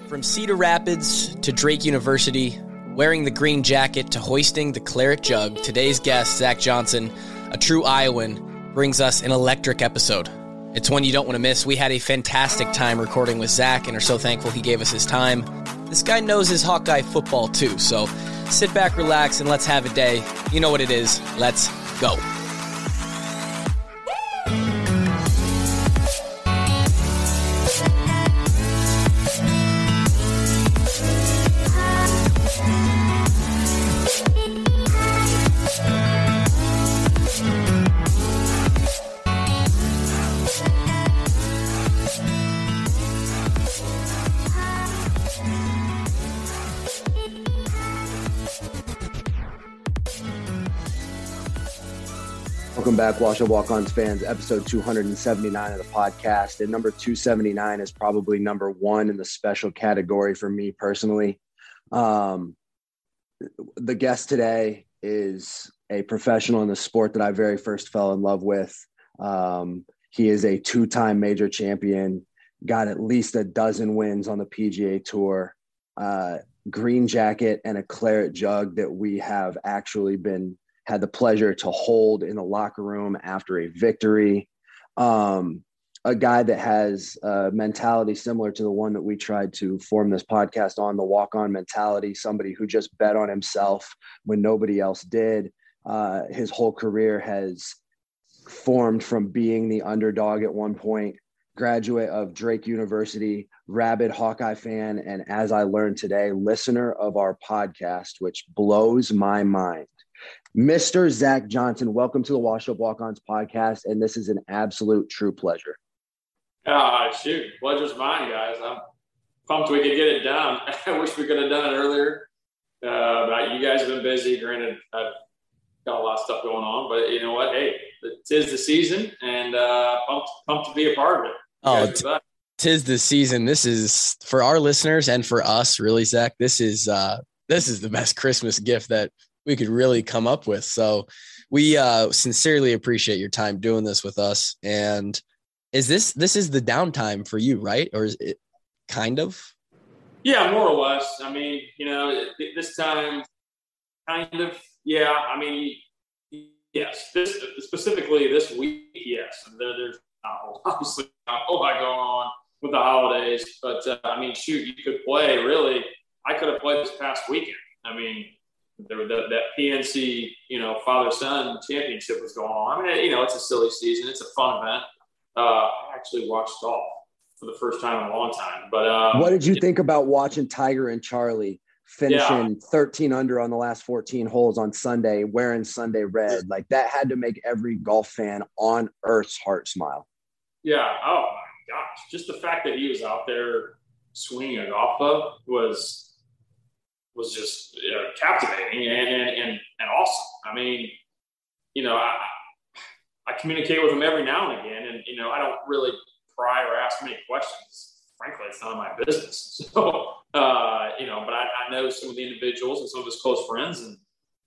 From Cedar Rapids to Drake University, wearing the green jacket to hoisting the claret jug, today's guest, Zach Johnson, a true Iowan, brings us an electric episode. It's one you don't want to miss. We had a fantastic time recording with Zach and are so thankful he gave us his time. This guy knows his Hawkeye football too, so sit back, relax, and let's have a day. You know what it is. Let's go. Welcome back, Wash Up Walk-Ons fans, episode 279 of the podcast. And number 279 is probably number one in the special category for me personally. The guest today is a professional in the sport that I very first fell in love with. He is a two-time major champion, got at least a dozen wins on the PGA Tour, green jacket and a claret jug that we have actually had the pleasure to hold in the locker room after a victory. A guy that has a mentality similar to the one that we tried to form this podcast on, the walk-on mentality, somebody who just bet on himself when nobody else did. His whole career has formed from being the underdog at one point, graduate of Drake University, rabid Hawkeye fan, and as I learned today, listener of our podcast, which blows my mind. Mr. Zach Johnson, welcome to the Wash Up Walk-Ons podcast, and this is an absolute true pleasure. Shoot, pleasure's mine, guys. I'm pumped we could get it done. I wish we could have done it earlier, but you guys have been busy. Granted, I've got a lot of stuff going on, but you know what? Hey, tis the season, and pumped to be a part of it. Tis the season. This is, for our listeners and for us, really, Zach, this is the best Christmas gift that we could really come up with. So we sincerely appreciate your time doing this with us. And this is the downtime for you, right? Or is it kind of? Yeah, more or less. I mean, this time kind of, yeah. I mean, yes, specifically this week, yes. There's obviously not a whole lot going on with the holidays, but I mean, shoot, you could play really. I could have played this past weekend. I mean, that PNC, father-son championship was going on. I mean, it's a silly season. It's a fun event. I actually watched golf for the first time in a long time. But what did you think about watching Tiger and Charlie finishing 13 under on the last 14 holes on Sunday, wearing Sunday red? Like, that had to make every golf fan on earth's heart smile. Yeah. Oh my gosh. Just the fact that he was out there swinging a golf club was just captivating and awesome. I mean, I communicate with him every now and again, and I don't really pry or ask many questions. Frankly, it's none of my business. So, but I know some of the individuals and some of his close friends, and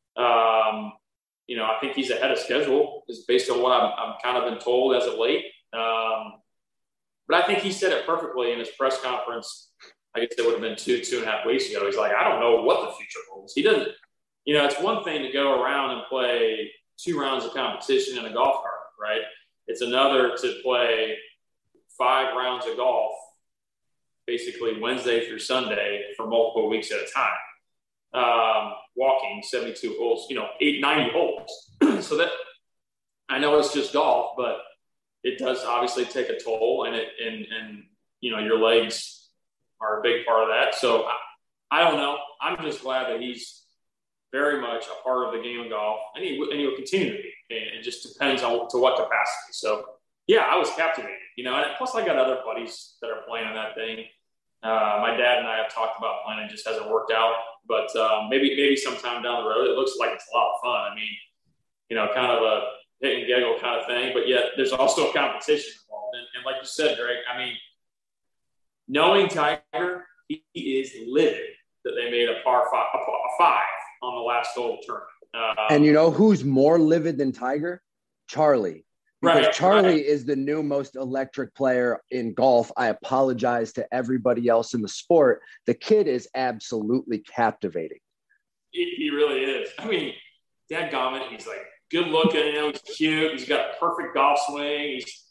I think he's ahead of schedule, is based on what I'm kind of been told as of late. But I think he said it perfectly in his press conference. I guess it would have been two and a half weeks ago. He's like, I don't know what the future holds. He doesn't, it's one thing to go around and play 2 rounds of competition in a golf cart, right? It's another to play 5 rounds of golf, basically Wednesday through Sunday for multiple weeks at a time. Walking 72 holes, 90 holes. So that, I know it's just golf, but it does obviously take a toll, and your legs are a big part of that. So I don't know. I'm just glad that he's very much a part of the game of golf, and he will continue to be. And it just depends on to what capacity. So yeah, I was captivated, and plus I got other buddies that are playing on that thing. My dad and I have talked about playing. It just hasn't worked out, but maybe sometime down the road. It looks like it's a lot of fun. I mean, kind of a hit and giggle kind of thing, but yet there's also a competition involved. And like you said, Drake, I mean, knowing Tiger, he is livid that they made a par 5 on the last hole tournament. And who's more livid than Tiger? Charlie. Because Charlie is the new most electric player in golf. I apologize to everybody else in the sport. The kid is absolutely captivating. He really is. I mean, dadgummit, he's like good looking, he's cute. He's got a perfect golf swing. He's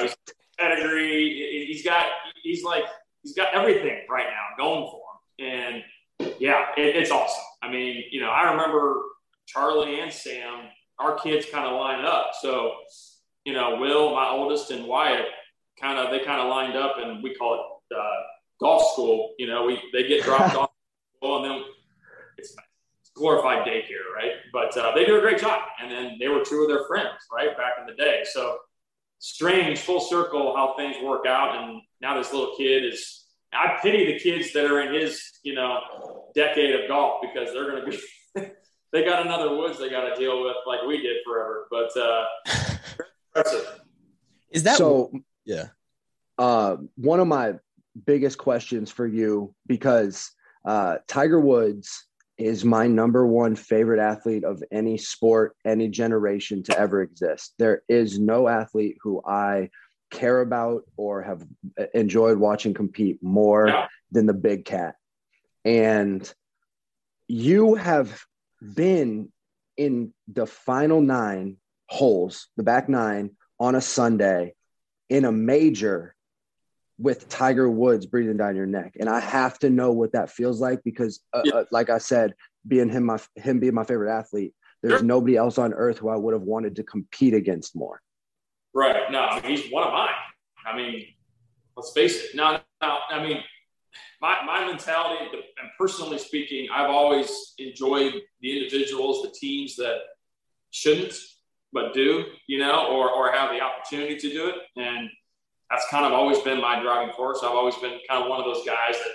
pedigree. He's got everything right now going for him. And yeah, it's awesome. I mean, I remember Charlie and Sam, our kids kind of lined up. So, Will, my oldest, and Wyatt they lined up, and we call it golf school. They get dropped off, and then it's glorified daycare, right? But they do a great job. And then they were two of their friends, right, back in the day. So strange, full circle, how things work out. And now this little kid is – I pity the kids that are in his, decade of golf, because they're going to be – they got another Woods they got to deal with like we did forever. But impressive. Is that – so? Yeah. One of my biggest questions for you, because Tiger Woods – is my number one favorite athlete of any sport, any generation to ever exist. There is no athlete who I care about or have enjoyed watching compete more than the big cat. And you have been in the final 9 holes, the back 9 on a Sunday in a major with Tiger Woods breathing down your neck. And I have to know what that feels like, because like I said, being him being my favorite athlete, there's nobody else on earth who I would have wanted to compete against more. Right. No, he's one of mine. I mean, let's face it. Now, I mean, my mentality, and personally speaking, I've always enjoyed the individuals, the teams that shouldn't, but do, or have the opportunity to do it. And that's kind of always been my driving force. I've always been kind of one of those guys that,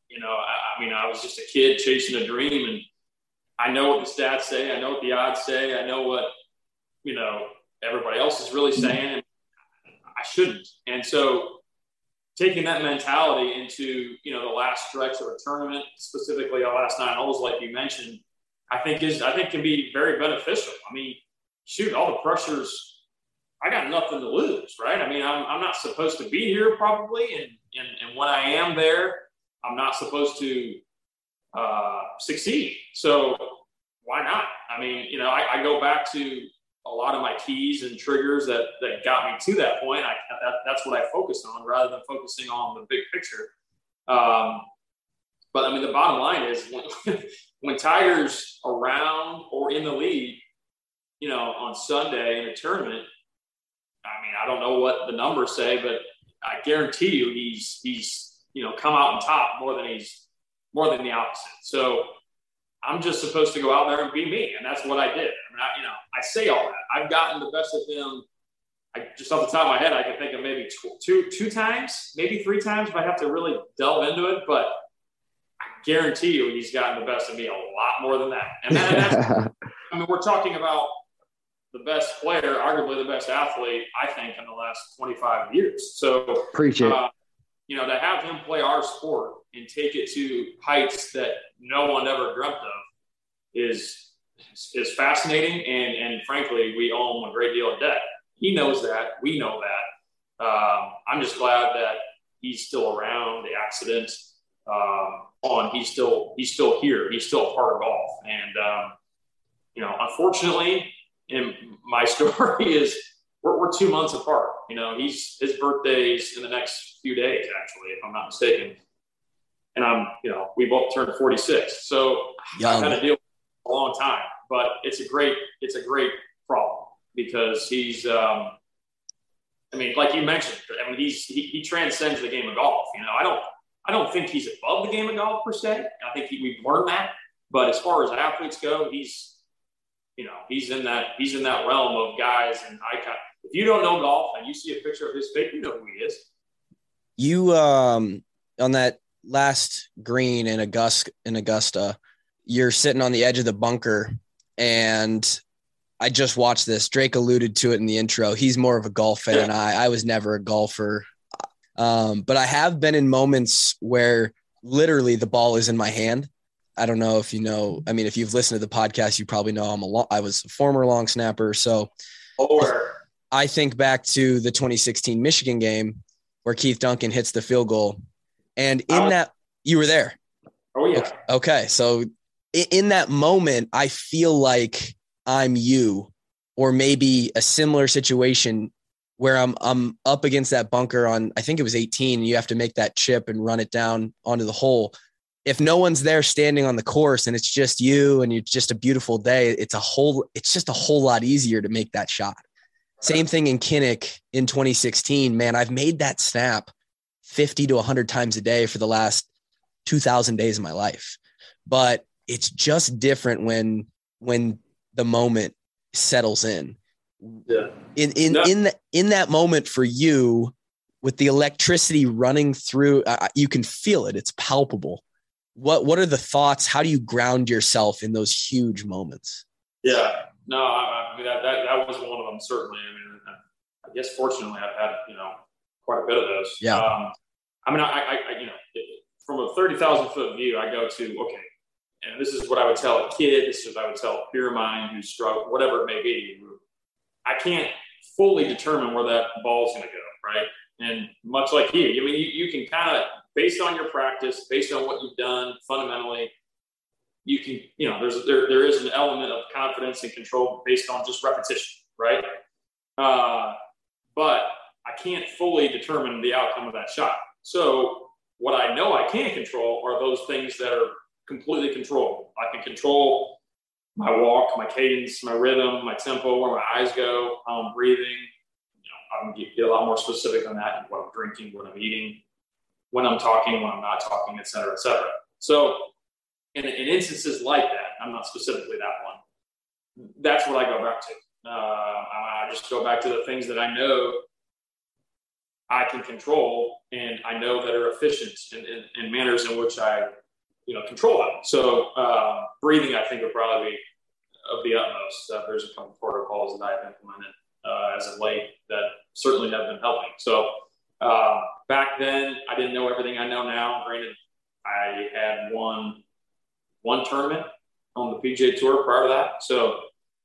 I was just a kid chasing a dream, and I know what the stats say. I know what the odds say. I know what, everybody else is really saying, and I shouldn't. And so taking that mentality into, the last stretch of a tournament, specifically the last 9 holes, like you mentioned, I think can be very beneficial. I mean, shoot, all the pressures, I got nothing to lose, right? I mean, I'm not supposed to be here probably, and when I am there, I'm not supposed to succeed. So why not? I mean, I go back to a lot of my keys and triggers that got me to that point. That's what I focus on rather than focusing on the big picture. But I mean, the bottom line is when Tiger's around or in the lead, on Sunday in a tournament, I mean, I don't know what the numbers say, but I guarantee you he's come out on top more than the opposite. So I'm just supposed to go out there and be me, and that's what I did. I mean, I say all that. I've gotten the best of him. Just off the top of my head, I can think of maybe two times, maybe 3 times if I have to really delve into it. But I guarantee you he's gotten the best of me a lot more than that. And that's, I mean, we're talking about the best player, arguably the best athlete, I think, in the last 25 years. So preach it. To have him play our sport and take it to heights that no one ever dreamt of is fascinating. And frankly, we owe him a great deal of debt. He knows that. We know that. I'm just glad that he's still around. The accident he's still here. He's still a part of golf. And, unfortunately, in my story is we're 2 months apart. His birthday's in the next few days, actually, if I'm not mistaken. And we both turned 46. So I've had to deal with it a long time, but it's a great problem because he's, like you mentioned, he transcends the game of golf. I don't think he's above the game of golf per se. I think we've learned that, but as far as athletes go, he's in that realm of guys and icon. If you don't know golf and you see a picture of his face, you know who he is. You on that last green in Augusta, you're sitting on the edge of the bunker, and I just watched this. Drake alluded to it in the intro. He's more of a golf fan. I was never a golfer, but I have been in moments where literally the ball is in my hand. I don't know if you know. I mean, if you've listened to the podcast, you probably know I was a former long snapper. So I think back to the 2016 Michigan game where Keith Duncan hits the field goal. And in that, you were there. Oh, yeah. Okay. So in that moment, I feel like I'm you, or maybe a similar situation where I'm up against that bunker on, I think it was 18, and you have to make that chip and run it down onto the hole. If no one's there standing on the course and it's just you and it's just a beautiful day, it's just a whole lot easier to make that shot. Same thing in Kinnick in 2016, man, I've made that snap 50 to 100 times a day for the last 2,000 days of my life. But it's just different when the moment settles in. Yeah. In that moment for you, with the electricity running through, you can feel it. It's palpable. What are the thoughts? How do you ground yourself in those huge moments? Yeah, no, I mean that was one of them, certainly. I mean, I guess fortunately I've had, quite a bit of those. Yeah. I mean, I from a 30,000 foot view, I go to, okay, and this is what I would tell a kid. This is what I would tell a peer of mine who's struggled, whatever it may be. I can't fully determine where that ball's going to go, right? And much like you, I mean, you can kind of, based on your practice, based on what you've done, fundamentally, you can, there is an element of confidence and control based on just repetition, right? But I can't fully determine the outcome of that shot. So what I know I can control are those things that are completely controllable. I can control my walk, my cadence, my rhythm, my tempo, where my eyes go, how I'm breathing. I can get a lot more specific on that, what I'm drinking, what I'm eating, when I'm talking, when I'm not talking, et cetera, et cetera. So in instances like that, I'm not specifically that one. That's what I go back to. I just go back to the things that I know I can control, and I know that are efficient in manners in which I, control them. So breathing, I think, would probably be of the utmost. There's a couple protocols that I've implemented as of late that certainly have been helping. So back then, I didn't know everything I know now. Granted, I had one tournament on the PGA Tour prior to that. So,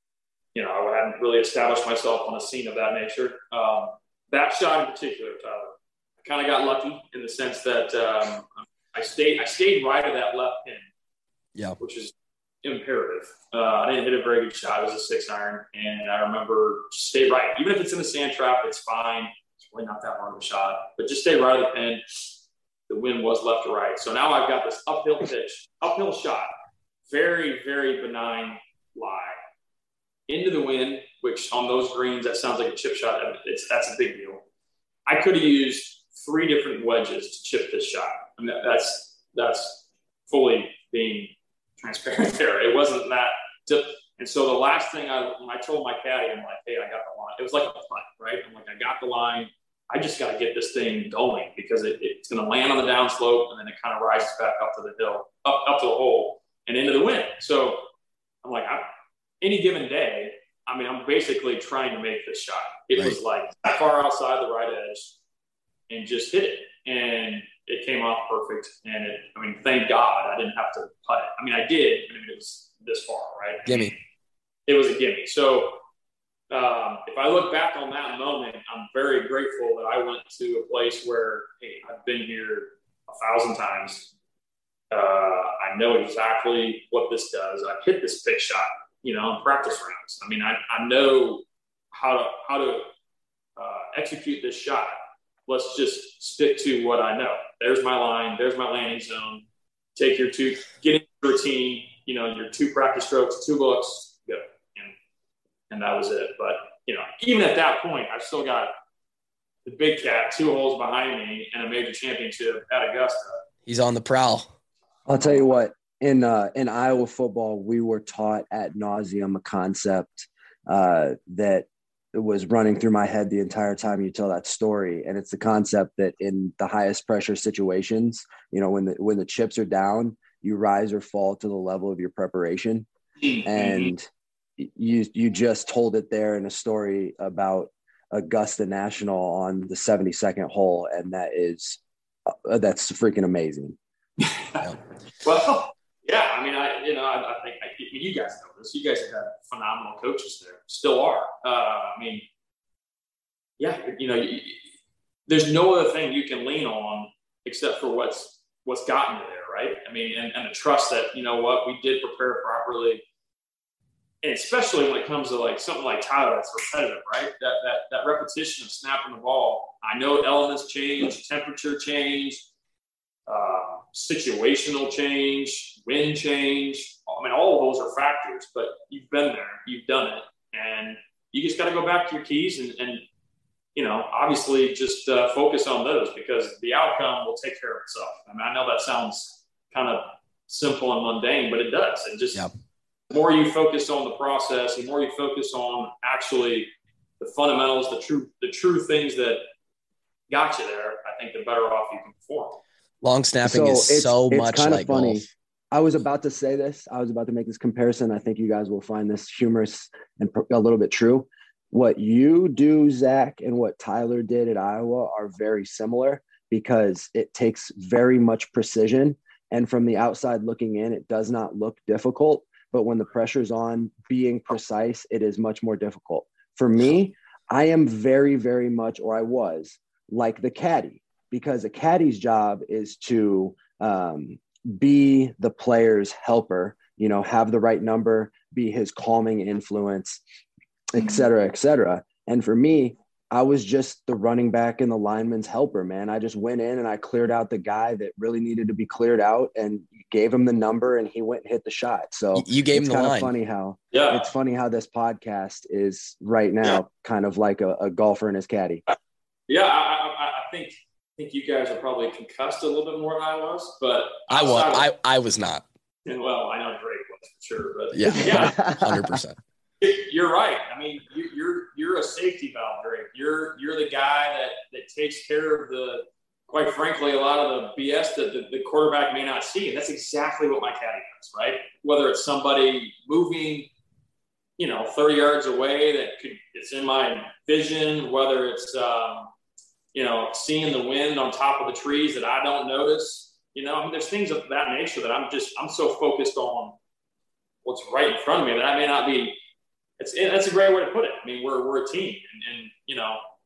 I hadn't really established myself on a scene of that nature. That shot in particular, Tyler, I kind of got lucky in the sense that I stayed right of that left pin, which is imperative. I didn't hit a very good shot. It was a 6-iron, and I remember stay right. Even if it's in the sand trap, it's fine. It's really not that hard of a shot, but just stay right of the pin. The wind was left to right. So now I've got this uphill shot, very, very benign lie into the wind, which on those greens, that sounds like a chip shot. That's a big deal. I could have used 3 different wedges to chip this shot. I mean, that's fully being transparent there. It wasn't that. And so the last thing when I told my caddy, I'm like, hey, I got the line. It was like a putt, right? I'm like, I got the line. I just got to get this thing going because it's going to land on the downslope, and then it kind of rises back up to the hill, up to the hole and into the wind. So I'm like, any given day, I mean, I'm basically trying to make this shot. It was like that far outside the right edge and just hit it. And it came off perfect. And thank God I didn't have to putt it. I mean, I did. It was this far, right? Gimme. It was a gimme. So if I look back on that moment, I'm very grateful that I went to a place where, hey, I've been here 1,000 times. I know exactly what this does. I've hit this big shot, in practice rounds. I mean, I know how to execute this shot. Let's just stick to what I know. There's my line. There's my landing zone. Take your 2, get in routine, your 2 practice strokes, 2 looks, go. And that was it. But, even at that point, I've still got the big cat 2 holes behind me and a major championship at Augusta. He's on the prowl. I'll tell you what, in Iowa football, we were taught ad nauseum a concept that was running through my head the entire time you tell that story. And it's the concept that in the highest pressure situations, when the chips are down, you rise or fall to the level of your preparation. Mm-hmm. And you just told it there in a story about Augusta National on the 72nd hole. And that's freaking amazing. Well, yeah, I think you guys know this. You guys have had phenomenal coaches there, still are. yeah, there's no other thing you can lean on except for what's gotten you there, right? I mean, and the trust that, you know what, we did prepare properly. And especially when it comes to like something like Tyler, that's repetitive, right? That repetition of snapping the ball. I know elements change, temperature change, situational change, wind change. I mean, all of those are factors, but you've been there, you've done it, and you just got to go back to your keys and obviously just focus on those, because the outcome will take care of itself. I mean, I know that sounds kind of simple and mundane, but it does. And just the more you focus on the process, the more you focus on actually the fundamentals, the true things that got you there, I think the better off you can perform. Long snapping is so much kind like of funny. golf. I was about to say this. I was about to make this comparison. I think you guys will find this humorous and a little bit true. What you do, Zach, and what Tyler did at Iowa are very similar, because it takes very much precision. And from the outside looking in, it does not look difficult. But when the pressure's on, being precise, it is much more difficult. For me, I am very, very much, or I was, like the caddy, because a caddy's job is to be the player's helper, have the right number, be his calming influence, et cetera, et cetera. And for me, I was just the running back and the lineman's helper, man. I just went in and I cleared out the guy that really needed to be cleared out and gave him the number, and he went and hit the shot. So you gave him the line. It's funny how this podcast is right now kind of like a golfer and his caddy. Yeah, I think you guys are probably concussed a little bit more than I was, but I was not. And well, I know Drake was for sure, but yeah, 100%. You're right. I mean, you're a safety valve, Drake. You're the guy that takes care of quite frankly, a lot of the BS that the quarterback may not see, and that's exactly what my caddy does, right? Whether it's somebody moving, 30 yards away it's in my vision, whether it's seeing the wind on top of the trees that I don't notice. There's things of that nature that I'm so focused on what's right in front of me that I may not be. That's a great way to put it. I mean, we're a team, and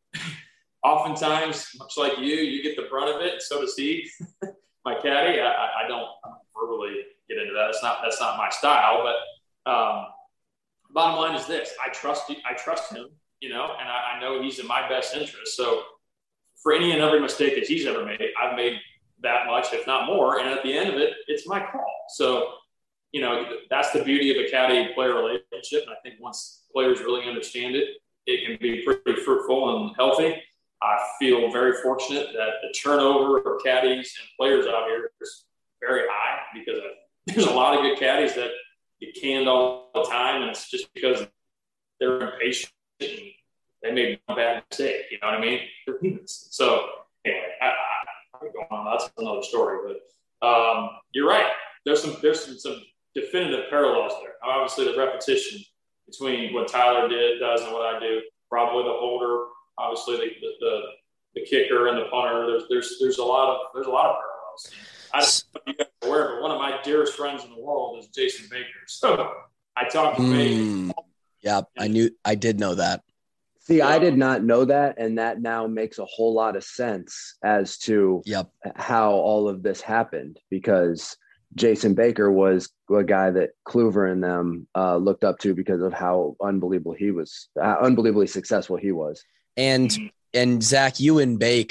oftentimes, much like you get the brunt of it. So does he. My caddy, I don't verbally get into that. That's not my style. But bottom line is this: I trust him. And I know he's in my best interest. So for any and every mistake that he's ever made, I've made that much, if not more. And at the end of it, it's my call. So. That's the beauty of a caddy-player relationship. And I think once players really understand it, it can be pretty fruitful and healthy. I feel very fortunate that the turnover of caddies and players out here is very high, because there's a lot of good caddies that get canned all the time, and it's just because they're impatient and they made a bad mistake. You know what I mean? They're humans. So anyway, I'm going on. That's another story. But you're right. There's some definitive parallels there. Obviously, the repetition between what Tyler does and what I do. Probably the holder, obviously the kicker and the punter. There's a lot of parallels. I don't know if you guys are aware, but one of my dearest friends in the world is Jason Baker. So I talked to Baker. Yeah, I did know that. See, I did not know that, and that now makes a whole lot of sense as to how all of this happened, because Jason Baker was a guy that Kluver and them looked up to because of how unbelievably successful he was. And Zach, you and Bake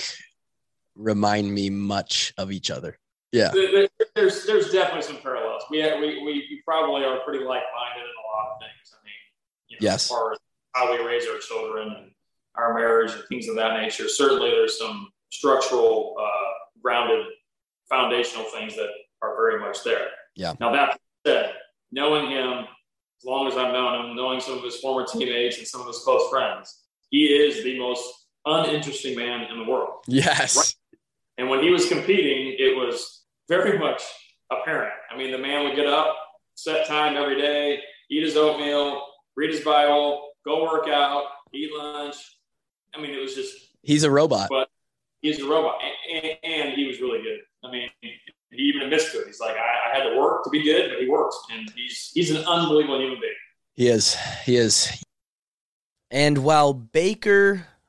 remind me much of each other. Yeah, there's definitely some parallels. We probably are pretty like-minded in a lot of things. I mean, yes, as far as how we raise our children and our marriage and things of that nature. Certainly, there's some structural, grounded, foundational things that are very much there. Yeah. Now that said, knowing him, as long as I've known him, knowing some of his former teammates and some of his close friends, he is the most uninteresting man in the world. Yes. Right? And when he was competing, it was very much apparent. I mean, the man would get up, set time every day, eat his oatmeal, read his Bible, go work out, eat lunch. I mean, it was just. He's a robot. But he's a robot. And he was really good. I mean, he even admits to it. He's like, I had to work to be good, but he works. And he's an unbelievable human being. He is. And while Baker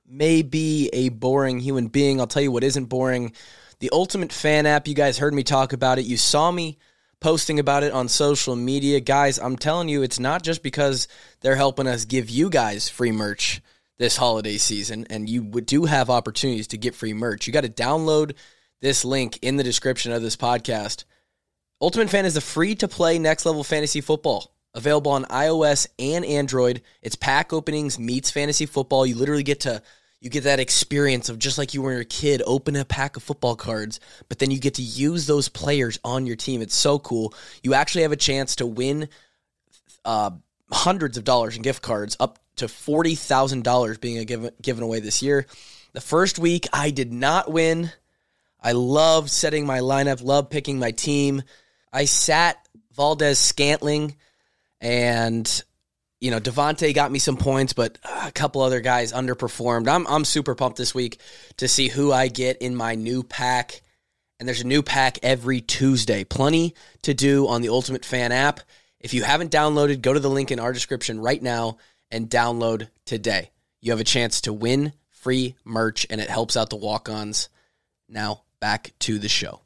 may be a boring human being. I'll tell you what isn't boring. The Ultimate Fan app, you guys heard me talk about it. You saw me posting about it on social media. Guys, I'm telling you, it's not just because they're helping us give you guys free merch this holiday season, and you do have opportunities to get free merch. You got to download this link in the description of this podcast. Ultimate Fan is the free-to-play next-level fantasy football, available on iOS and Android. It's pack openings meets fantasy football. You literally get that experience of just like you were a kid, open a pack of football cards, but then you get to use those players on your team. It's so cool. You actually have a chance to win hundreds of dollars in gift cards, up to $40,000 being given away this year. The first week, I did not win. I loved setting my lineup, loved picking my team. I sat Valdez-Scantling, and Devontae got me some points, but a couple other guys underperformed. I'm super pumped this week to see who I get in my new pack, and there's a new pack every Tuesday. Plenty to do on the Ultimate Fan app. If you haven't downloaded, go to the link in our description right now and download today. You have a chance to win free merch, and it helps out the walk-ons. Now, back to the show.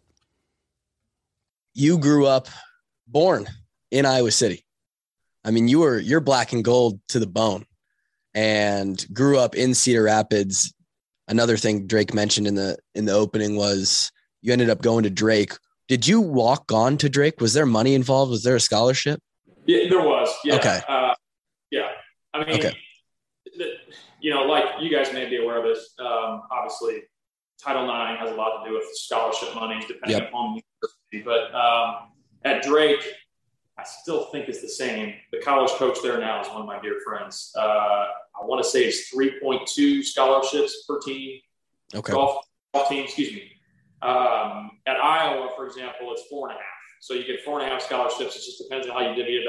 You grew up, born in Iowa City. I mean, you're black and gold to the bone, and grew up in Cedar Rapids. Another thing Drake mentioned in the opening was you ended up going to Drake. Did you walk on to Drake? Was there money involved? Was there a scholarship? Yeah, there was. Yeah. Okay. Yeah. I mean, okay. Like you guys may be aware of this. Obviously, Title IX has a lot to do with scholarship monies, depending upon the university. But at Drake, I still think it's the same. The college coach there now is one of my dear friends. I want to say it's 3.2 scholarships per team. Okay. Golf team, excuse me. At Iowa, for example, it's 4.5. So you get 4.5 scholarships. It just depends on how you divvy it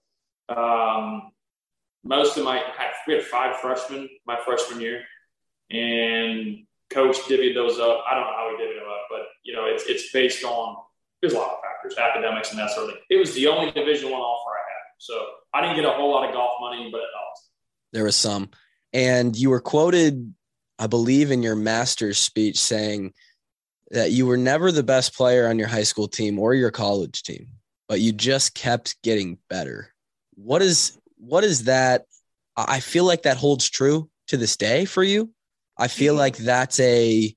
up. We had 5 freshmen my freshman year, and coach divvied those up. I don't know how he divvied them up, but it's based on, there's a lot of factors, academics and that sort of thing. It was the only Division I offer I had. So I didn't get a whole lot of golf money, but it helped. There was some. And you were quoted, I believe, in your master's speech saying that you were never the best player on your high school team or your college team, but you just kept getting better. What is that? I feel like that holds true to this day for you. I feel like that's a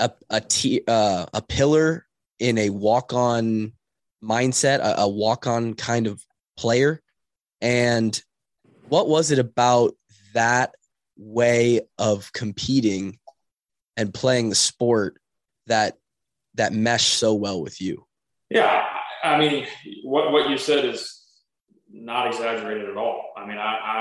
pillar in a walk-on mindset, a walk-on kind of player. And what was it about that way of competing and playing the sport that meshed so well with you? Yeah. I mean, what you said is not exaggerated at all. I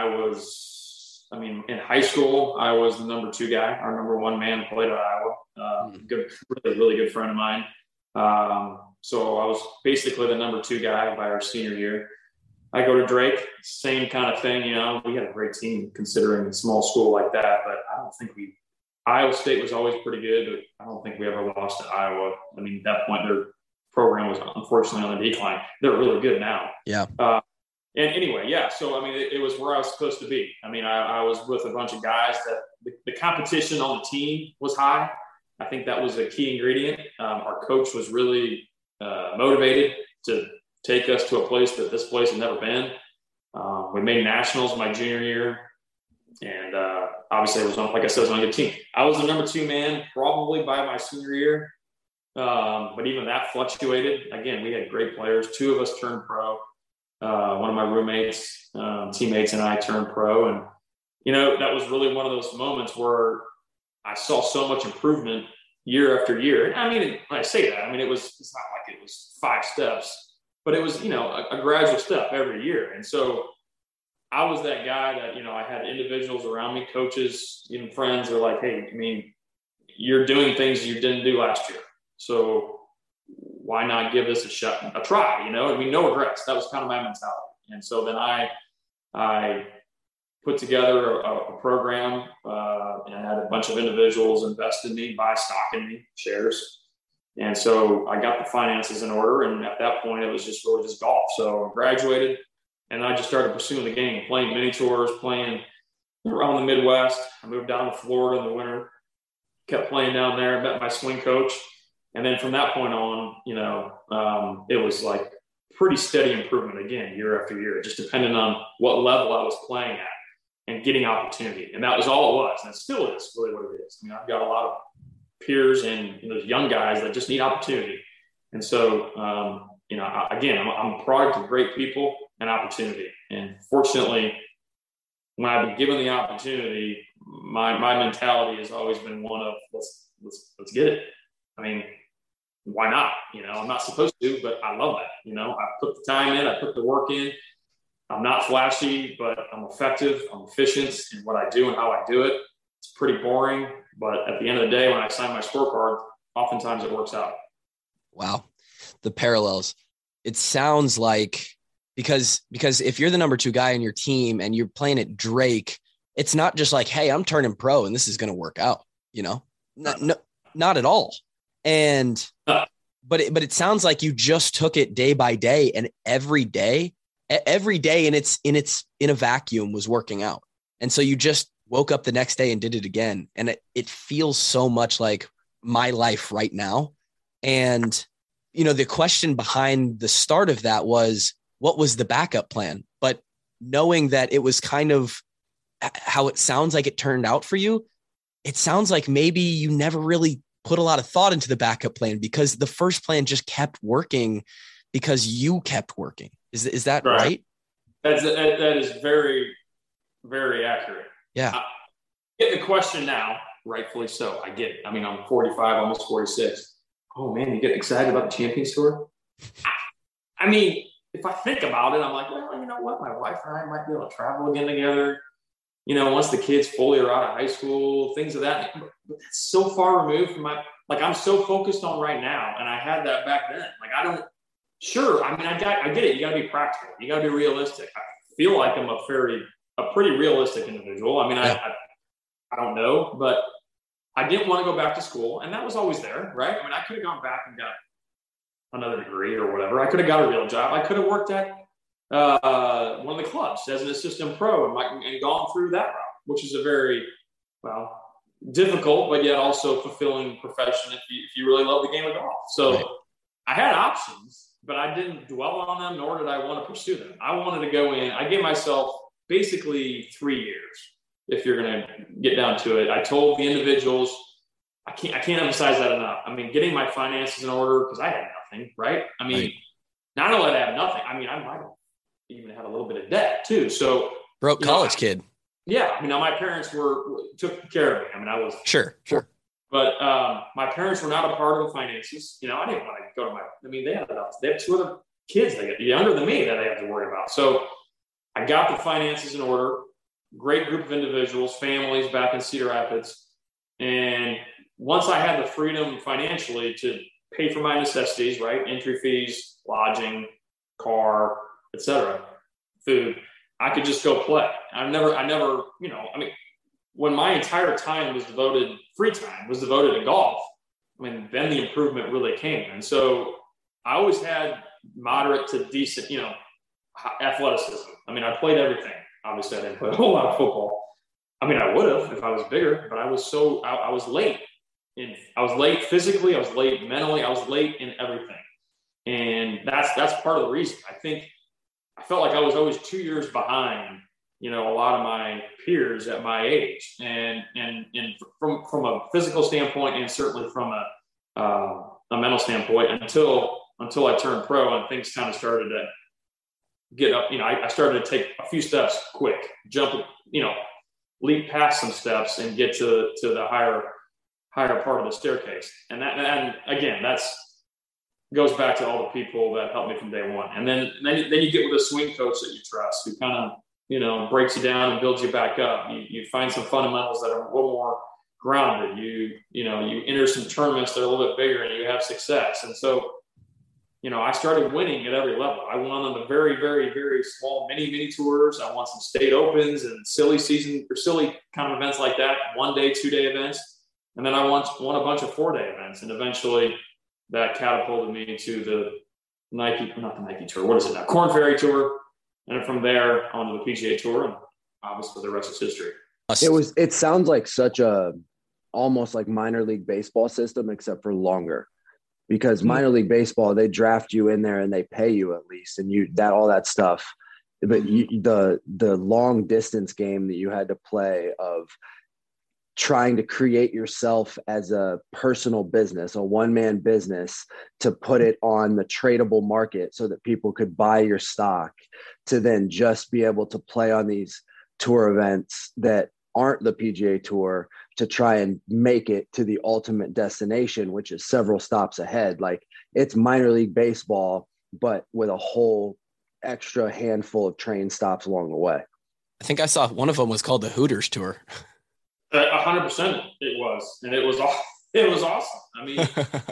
mean, in high school, I was the number 2 guy. Our number 1 man played at Iowa. Really good friend of mine. So I was basically the number 2 guy by our senior year. I go to Drake, same kind of thing. We had a great team considering a small school like that, but I don't think Iowa State was always pretty good, but I don't think we ever lost to Iowa. I mean, at that point, their program was unfortunately on the decline. They're really good now. Yeah. And anyway, yeah. So, I mean, it was where I was supposed to be. I mean, I was with a bunch of guys that the competition on the team was high. I think that was a key ingredient. Our coach was really motivated to take us to a place that this place had never been. We made nationals my junior year. And obviously, like I said, it was on a good team. I was the number 2 man probably by my senior year. But even that fluctuated. Again, we had great players. 2 of us turned pro. One of my roommates, teammates, and I turned pro. And, that was really one of those moments where I saw so much improvement year after year. And I mean, when I say that, I mean, it's not like it was 5 steps, but it was, a gradual step every year. And so I was that guy that, I had individuals around me, coaches, even friends are like, hey, I mean, you're doing things you didn't do last year. So why not give this a try? I mean, no regrets. That was kind of my mentality. And so then I put together a program and had a bunch of individuals invest in me, buy stock in me, shares. And so I got the finances in order. And at that point, it was just really just golf. So I graduated and I just started pursuing the game, playing mini tours, playing around the Midwest. I moved down to Florida in the winter, kept playing down there, met my swing coach. And then from that point on, it was like pretty steady improvement again, year after year, just depending on what level I was playing at and getting opportunity. And that was all it was. And it still is really what it is. I mean, I've got a lot of peers and those young guys that just need opportunity. And so, again, I'm a product of great people and opportunity. And fortunately, when I've been given the opportunity, my mentality has always been one of let's get it. I mean, why not? I'm not supposed to, but I love that. I put the time in, I put the work in. I'm not flashy, but I'm effective. I'm efficient in what I do and how I do it. It's pretty boring, but at the end of the day, when I sign my scorecard, oftentimes it works out. Wow. The parallels. It sounds like, because if you're the number 2 guy in your team and you're playing at Drake, it's not just like, hey, I'm turning pro and this is going to work out, not at all. And, but it sounds like you just took it day by day, and every day and it's in a vacuum was working out. And so you just woke up the next day and did it again. And it feels so much like my life right now. And, the question behind the start of that was, what was the backup plan? But knowing that it was kind of how it sounds like it turned out for you, it sounds like maybe you never really put a lot of thought into the backup plan, because the first plan just kept working because you kept working. Is that right? That is very, very accurate. Yeah. I get the question now, rightfully so. I get it. I mean, I'm 45, almost 46. Oh man, you get excited about the Champions Tour? I mean, if I think about it, I'm like, well, you know what? My wife and I might be able to travel again together. Once the kids fully are out of high school, things of that. But that's so far removed from I'm so focused on right now. And I had that back then. I get it. You got to be practical. You got to be realistic. I feel like I'm a pretty realistic individual. I mean, I don't know, but I didn't want to go back to school. And that was always there, right? I mean, I could have gone back and got another degree or whatever. I could have got a real job. I could have worked at one of the clubs as an assistant pro and gone through that route, which is a very, difficult, but yet also fulfilling profession if you really love the game of golf. So right. I had options, but I didn't dwell on them, nor did I want to pursue them. I wanted to go in. I gave myself basically 3 years, if you're going to get down to it. I told the individuals, I can't emphasize that enough. I mean, getting my finances in order, because I had nothing, right? I mean, not only did I have nothing, I mean, I might have even had a little bit of debt too. So broke college kid. Yeah. I mean, now my parents took care of me. I mean, I was sure. But my parents were not a part of the finances. I didn't want to go to they have 2 other kids that get younger than me that they have to worry about. So I got the finances in order, great group of individuals, families back in Cedar Rapids. And once I had the freedom financially to pay for my necessities, right? Entry fees, lodging, car, etc., food, I could just go play. I never, when my entire free time was devoted to golf, then the improvement really came. And so I always had moderate to decent, athleticism. I played everything. Obviously I didn't play a whole lot of football. I would have if I was bigger, but I was late. I was late physically, I was late mentally, I was late in everything. And that's part of the reason. I felt like I was always 2 years behind, a lot of my peers at my age. And from a physical standpoint, and certainly from a mental standpoint, until I turned pro and things kind of started to get up. I started to take a few steps quick, leap past some steps and get to the higher part of the staircase. And again, that's goes back to all the people that helped me from day one. And then you get with a swing coach that you trust, who kind of, breaks you down and builds you back up. You find some fundamentals that are a little more grounded. You enter some tournaments that are a little bit bigger and you have success. And so, I started winning at every level. I won on the very, very, very small mini tours. I won some state opens and silly kind of events like that, 1 day, 2 day events. And then I won a bunch of 4 day events. And eventually that catapulted me to the not the Nike Tour. What is it now? Korn Ferry Tour. And from there onto the PGA Tour. And obviously the rest is history. It sounds like such a almost like minor league baseball system, except for longer. Because minor league baseball, they draft you in there and they pay you at least, and all that stuff. But the long distance game that you had to play of trying to create yourself as a personal business, a one-man business, to put it on the tradable market so that people could buy your stock, to then just be able to play on these tour events that aren't the PGA Tour, to try and make it to the ultimate destination, which is several stops ahead. Like, it's minor league baseball, but with a whole extra handful of train stops along the way. I think I saw one of them was called the Hooters Tour. 100% it was, and it was awesome. I mean,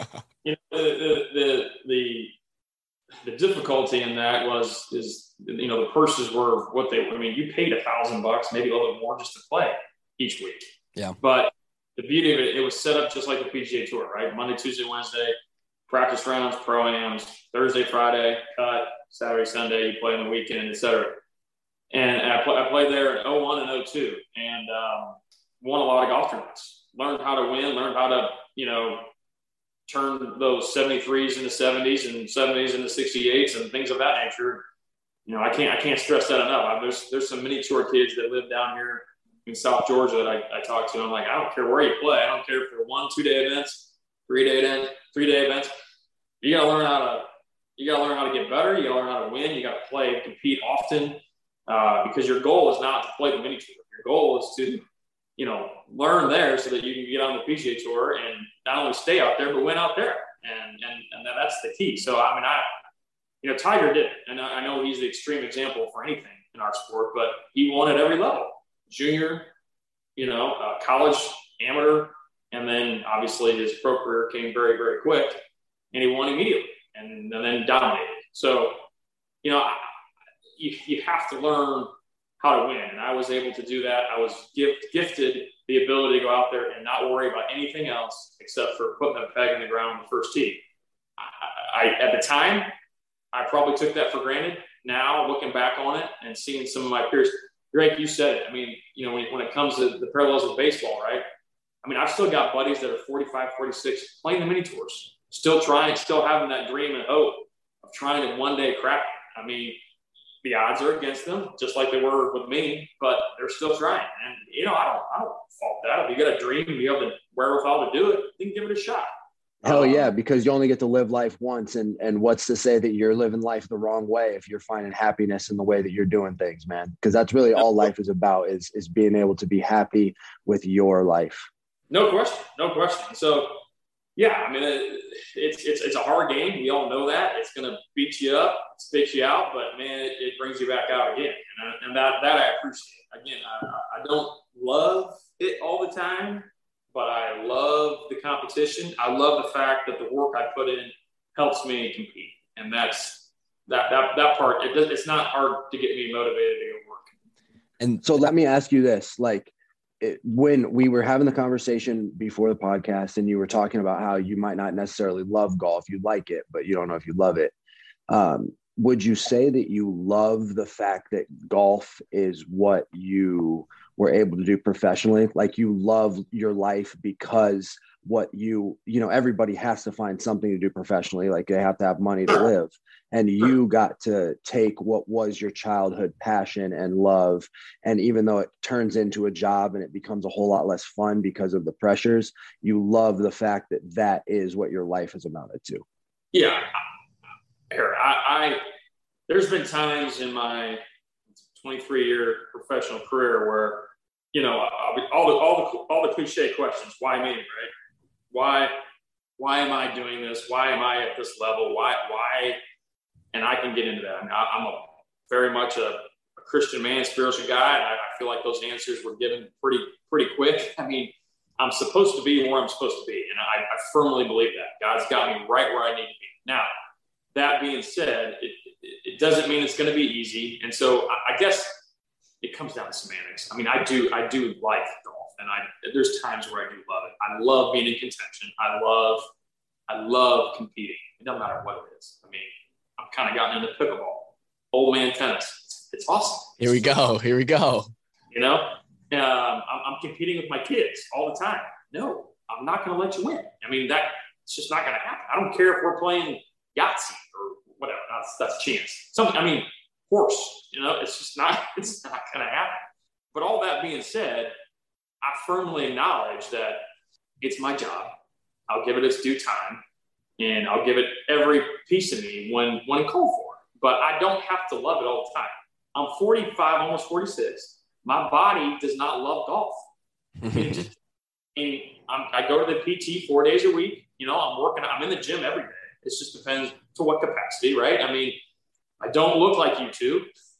the difficulty in that is the purses were what they. I mean, you paid $1,000, maybe a little bit more, just to play each week. Yeah. But the beauty of it was set up just like the PGA Tour, right? Monday, Tuesday, Wednesday, practice rounds, pro-ams, Thursday, Friday, cut, Saturday, Sunday, you play on the weekend, etc. And I played there in 01 and 02, and won a lot of golf tournaments. Learned how to win, learned how to, turn those 73s into 70s and 70s into 68s and things of that nature. I can't stress that enough. There's some mini tour kids that live down here in South Georgia that I talk to. I'm like, I don't care where you play. I don't care if they're 1, 2-day events, 3-day events. You gotta learn how to get better. You gotta learn how to win. You gotta play, compete often, because your goal is not to play the mini tour. Your goal is to learn there so that you can get on the PGA Tour and not only stay out there, but win out there. And that's the key. So, I mean, Tiger did it. And I know he's the extreme example for anything in our sport, but he won at every level. Junior, college, amateur, and then obviously his pro career came very, very quick, and he won immediately and then dominated. So, you have to learn how to win. And I was able to do that. I was gifted the ability to go out there and not worry about anything else except for putting a peg in the ground on the first tee. I at the time, I probably took that for granted. Now, looking back on it and seeing some of my peers, Greg, you said it. I mean, when it comes to the parallels with baseball, right? I mean, I've still got buddies that are 45, 46 playing the mini tours, still having that dream and hope of trying to one day crack it. I mean, the odds are against them, just like they were with me, but they're still trying. And, I don't fault that. If you got a dream and you have the wherewithal to do it, then give it a shot. Hell yeah, because you only get to live life once. And what's to say that you're living life the wrong way if you're finding happiness in the way that you're doing things, man? Because that's really all life is about, is being able to be happy with your life. No question. So, yeah, I mean, it's a hard game. We all know that. It's going to beat you up, spit you out, but, man, it brings you back out again. And that I appreciate. Again, I don't love it all the time, but I love the competition. I love the fact that the work I put in helps me compete. And that's that part. It's not hard to get me motivated to go work. And so let me ask you this, when we were having the conversation before the podcast and you were talking about how you might not necessarily love golf, you like it, but you don't know if you love it. Would you say that you love the fact that golf is what you were able to do professionally? Like, you love your life because everybody has to find something to do professionally. Like, they have to have money to live. And you got to take what was your childhood passion and love. And even though it turns into a job and it becomes a whole lot less fun because of the pressures, you love the fact that that is what your life has amounted to. Yeah. There's been times in my 23-year professional career where, all the cliche questions, why me, right? Why am I doing this? Why am I at this level? Why? And I can get into that. I mean, I'm very much a Christian man, spiritual guy, and I feel like those answers were given pretty quick. I mean, I'm supposed to be where I'm supposed to be, and I firmly believe that. God's got me right where I need to be. Now, that being said, it doesn't mean it's going to be easy, and so I guess it comes down to semantics. I mean, I do like golf, and there's times where I do love it. I love being in contention. I love competing. It doesn't matter what it is. I mean, I've kind of gotten into pickleball, old man tennis. It's awesome. Here we go. I'm competing with my kids all the time. No, I'm not going to let you win. I mean, it's just not going to happen. I don't care if we're playing Yahtzee or whatever. That's chance. Horse, it's just not, it's not going to happen. But all that being said, I firmly acknowledge that it's my job. I'll give it its due time, and I'll give it every piece of me when called for. But I don't have to love it all the time. I'm 45, almost 46. My body does not love golf. And I go to the PT 4 days a week. I'm working. I'm in the gym every day. It just depends to what capacity, right? I mean, I don't look like you two.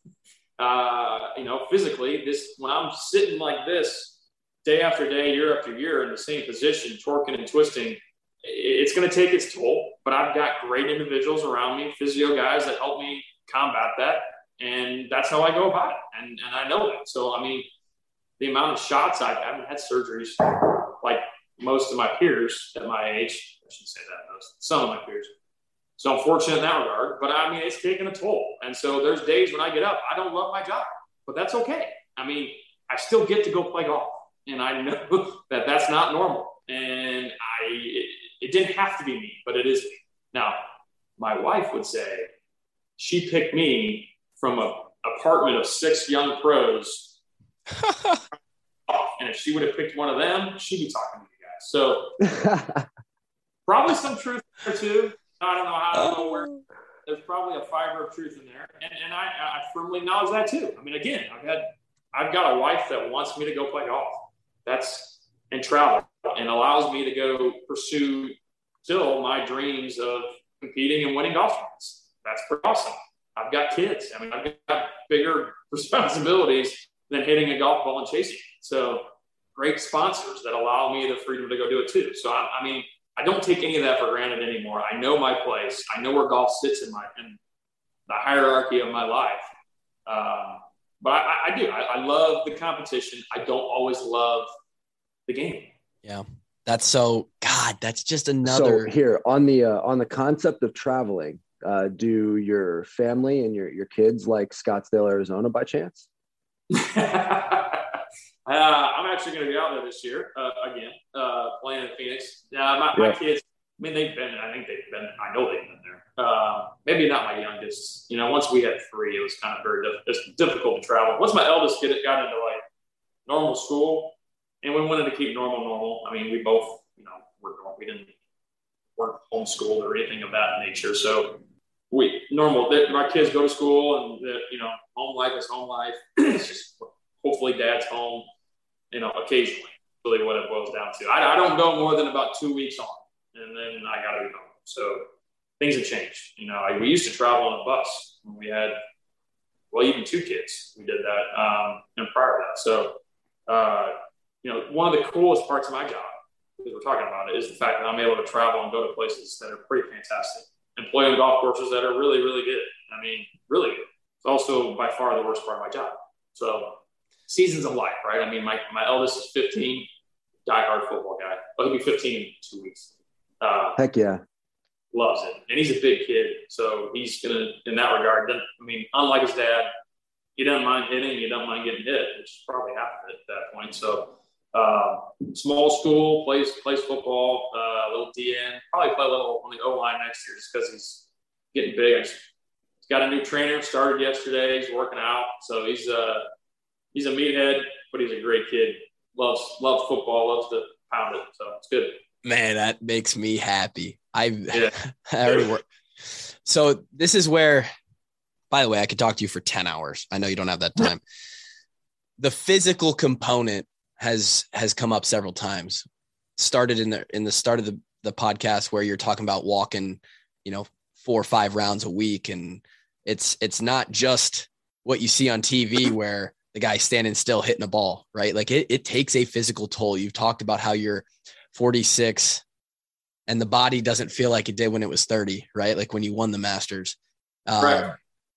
Physically, when I'm sitting like this day after day, year after year in the same position, torquing and twisting, it's going to take its toll. But I've got great individuals around me, physio guys that help me combat that. And that's how I go about it. And I know that. So, I mean, the amount of shots I haven't had surgeries like most of my peers at my age. I shouldn't say that. Some of my peers. So I'm fortunate in that regard. But, I mean, it's taken a toll. And so there's days when I get up, I don't love my job. But that's okay. I mean, I still get to go play golf. And I know that that's not normal. And it didn't have to be me, but it is me. Now, my wife would say she picked me from an apartment of 6 young pros. And if she would have picked one of them, she'd be talking to you guys. So probably some truth there too. I don't know where. There's probably a fiber of truth in there. And I firmly acknowledge that too. I mean, again, I've got a wife that wants me to go play golf. And travel and allows me to go pursue still my dreams of competing and winning golf tournaments. That's pretty awesome. I've got kids. I mean, I've got bigger responsibilities than hitting a golf ball and chasing it. So great sponsors that allow me the freedom to go do it too. So I mean, I don't take any of that for granted anymore. I know my place. I know where golf sits in the hierarchy of my life. But I do. I love the competition. I don't always love the game. Yeah. That's just another. So here on the concept of traveling, do your family and your kids like Scottsdale, Arizona by chance? I'm actually going to be out there this year again, playing in Phoenix. My kids, I know they've been there. Maybe not my youngest. Once we had 3, it was kind of very difficult to travel. Once my eldest kid got into like normal school, and we wanted to keep normal. I mean, we both, weren't homeschooled or anything of that nature. So my kids go to school, and home life is home life. It's just hopefully dad's home, occasionally. Really, what it boils down to. I don't go more than about 2 weeks on, and then I got to be home. So things have changed. We used to travel on a bus when we had, even 2 kids. We did that and prior to that. So, one of the coolest parts of my job, because we're talking about it, is the fact that I'm able to travel and go to places that are pretty fantastic and play on golf courses that are really, really good. I mean, really good. It's also by far the worst part of my job. So seasons of life, right? I mean, my eldest is 15, diehard football guy. He'll be 15 in 2 weeks. Heck yeah. Loves it. And he's a big kid. So he's going to, in that regard, unlike his dad, he doesn't mind hitting, he doesn't mind getting hit, which is probably half of it at that point. So small school, plays football, a little DN, probably play a little on the O-line next year just because he's getting big. He's got a new trainer, started yesterday. He's working out. So he's a meathead, but he's a great kid. Loves football, loves to pound it. So it's good. Man, that makes me happy. I already work. So this is where, by the way, I could talk to you for 10 hours. I know you don't have that time. The physical component has come up several times. Started in the start of the podcast where you're talking about walking, 4 or 5 rounds a week. And it's not just what you see on TV where the guy standing still hitting a ball, right? Like it takes a physical toll. You've talked about how you're 46 and the body doesn't feel like it did when it was 30, right? Like when you won the Masters. Right.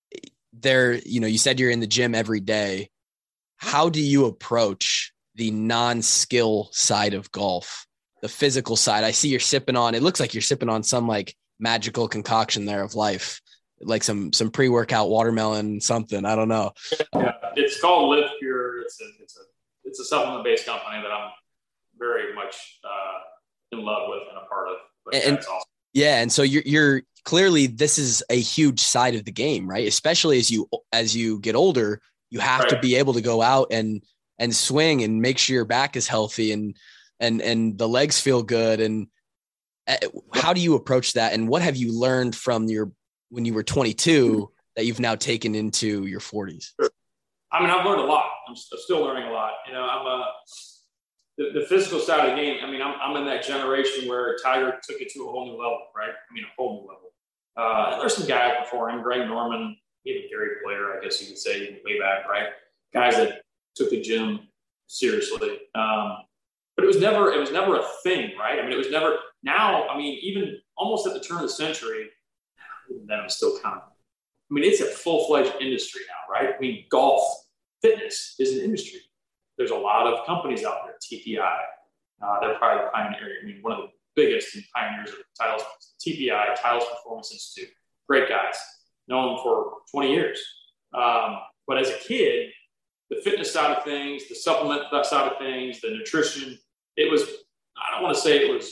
You said you're in the gym every day. How do you approach the non-skill side of golf, the physical side? I see you're sipping on, it looks like you're sipping on some like magical concoction there of life, like some pre-workout watermelon, something. I don't know. Yeah, it's called Live Pure. It's it's a supplement-based company that I'm very much in love with and a part of. But that's awesome. Yeah, and so you're clearly, this is a huge side of the game, right? Especially as you get older, you have to be able to go out and swing and make sure your back is healthy and the legs feel good. And how do you approach that? And what have you learned from when you were 22 that you've now taken into your 40s? Sure. I mean, I've learned a lot. I'm still learning a lot. You know, I'm the physical side of the game. I mean, I'm in that generation where Tiger took it to a whole new level, right? I mean, a whole new level. And there's some guys before him, Greg Norman, even Gary Player, I guess you could say, way back, right? Guys that took the gym seriously. But it was never a thing, right? I mean, it was never. Now, I mean, even almost at the turn of the century, that was still kind of. I mean, it's a full-fledged industry now, right? I mean, golf fitness is an industry. There's a lot of companies out there. TPI, they're probably the pioneer. I mean, one of the biggest and pioneers of titles. TPI, Titles Performance Institute, great guys, known them for 20 years. But as a kid, the fitness side of things, the supplement side of things, the nutrition, it was. I don't want to say it was,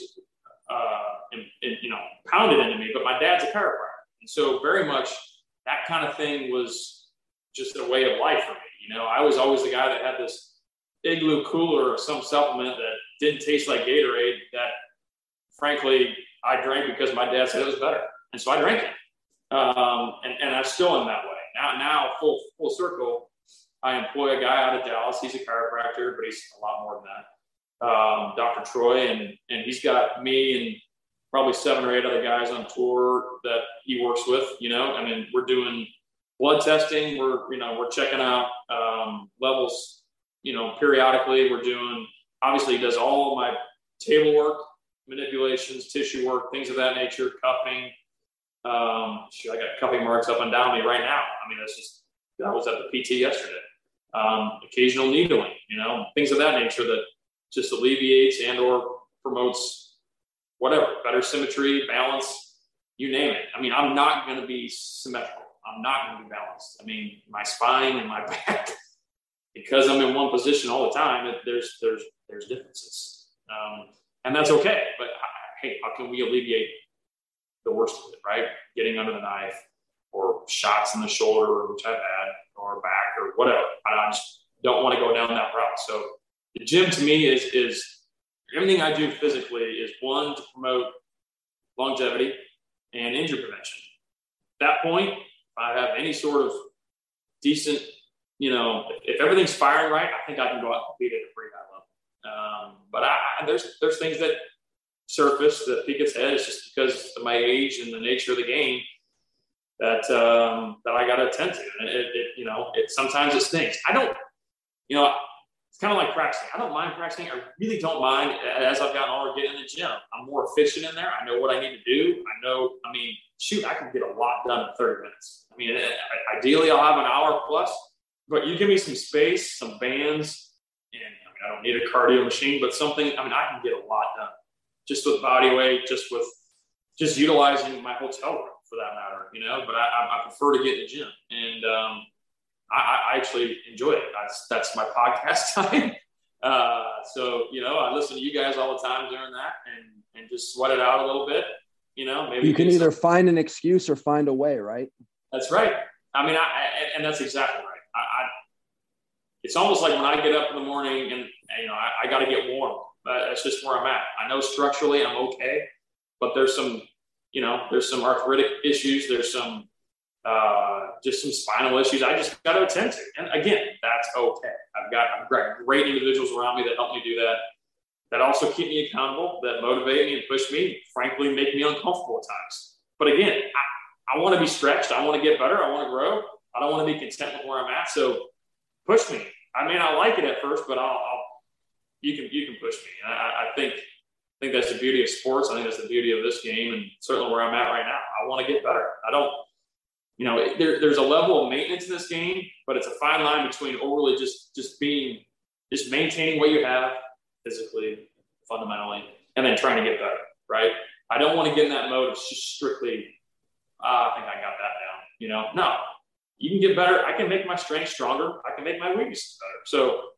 pounded into me, but my dad's a chiropractor, and so very much that kind of thing was just a way of life for me. You know, I was always the guy that had this Igloo cooler or some supplement that didn't taste like Gatorade that, frankly, I drank because my dad said it was better, and so I drank it. And I'm still in that way. Now full circle, I employ a guy out of Dallas. He's a chiropractor, but he's a lot more than that. Dr. Troy, and he's got me and probably 7 or 8 other guys on tour that he works with. You know, I mean, we're doing blood testing. We're checking out levels. You know, periodically. Obviously, he does all of my table work, manipulations, tissue work, things of that nature, cupping. I got cupping marks up and down me right now. I mean, that was at the PT yesterday. Occasional needling, you know, things of that nature that just alleviates and or promotes whatever, better symmetry, balance, you name it. I mean, I'm not going to be symmetrical. I'm not going to be balanced. I mean, my spine and my back, because I'm in one position all the time, there's differences. And that's okay. But hey, how can we alleviate the worst of it, right? Getting under the knife or shots in the shoulder, which I've had, or back or whatever. I just don't want to go down that route. So the gym to me is everything I do physically is, one, to promote longevity and injury prevention. At that point, if I have any sort of decent, you know, if everything's firing right, I think I can go out and compete at a pretty high level. But there's things that surface that peek its head. It's just because of my age and the nature of the game that I got to attend to. And sometimes it stinks. I don't, it's kind of like practicing. I don't mind practicing. I really don't mind as I've gotten older getting in the gym. I'm more efficient in there. I know what I need to do. I can get a lot done in 30 minutes. I mean, ideally I'll have an hour plus, but you give me some space, some bands, and I don't need a cardio machine, but something, I can get a lot done just with body weight, just utilizing my hotel room for that matter, but I prefer to get in the gym, and I actually enjoy it. That's my podcast time. So, I listen to you guys all the time during that and just sweat it out a little bit, maybe you can either find an excuse or find a way, right? That's right. And that's exactly right. It's almost like when I get up in the morning and, I got to get warm. That's just where I'm at. I know structurally I'm okay, but there's some arthritic issues. There's some, just some spinal issues I just got to attend to. And again, that's okay. I've got great individuals around me that help me do that also keep me accountable, that motivate me and push me, frankly, make me uncomfortable at times. But again, I want to be stretched. I want to get better. I want to grow. I don't want to be content with where I'm at. So push me. I may not like it at first, but you can push me. And I think that's the beauty of sports. I think that's the beauty of this game, and certainly where I'm at right now. I want to get better. I don't, there's a level of maintenance in this game, but it's a fine line between overly just maintaining what you have physically, fundamentally, and then trying to get better, right? I don't want to get in that mode of just strictly, I think I got that down, No, you can get better. I can make my strength stronger. I can make my weaknesses better. So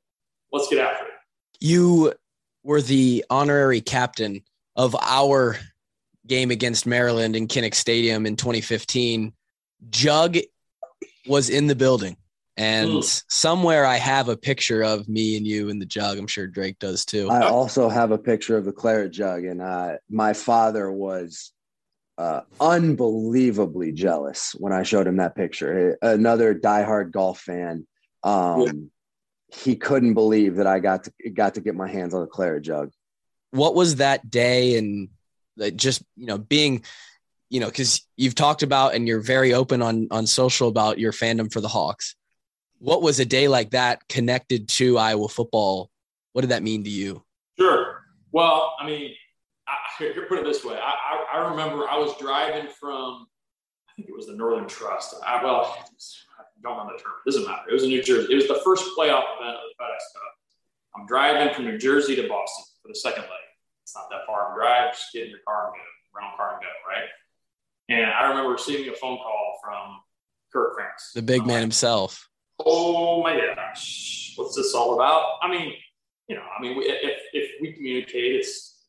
let's get after it. You were the honorary captain of our game against Maryland in Kinnick Stadium in 2015. Jug was in the building, and somewhere I have a picture of me and you in the Jug. I'm sure Drake does too. I also have a picture of the Claret Jug, and my father was unbelievably jealous when I showed him that picture. Another diehard golf fan. He couldn't believe that I got to get my hands on the Claret Jug. What was that day? And just, being, because you've talked about and you're very open on social about your fandom for the Hawks. What was a day like that connected to Iowa football? What did that mean to you? Sure. Well, I mean, here, put it this way. I remember I was driving from, I think it was the Northern Trust. I don't know the term. It doesn't matter. It was in New Jersey. It was the first playoff event of the FedEx Cup. I'm driving from New Jersey to Boston for the second leg. It's not that far of a drive. Just get in your car and go. Rental car and go, right? And I remember receiving a phone call from Kurt Franks. The big man himself. Oh, my gosh. What's this all about? I mean, if we communicate,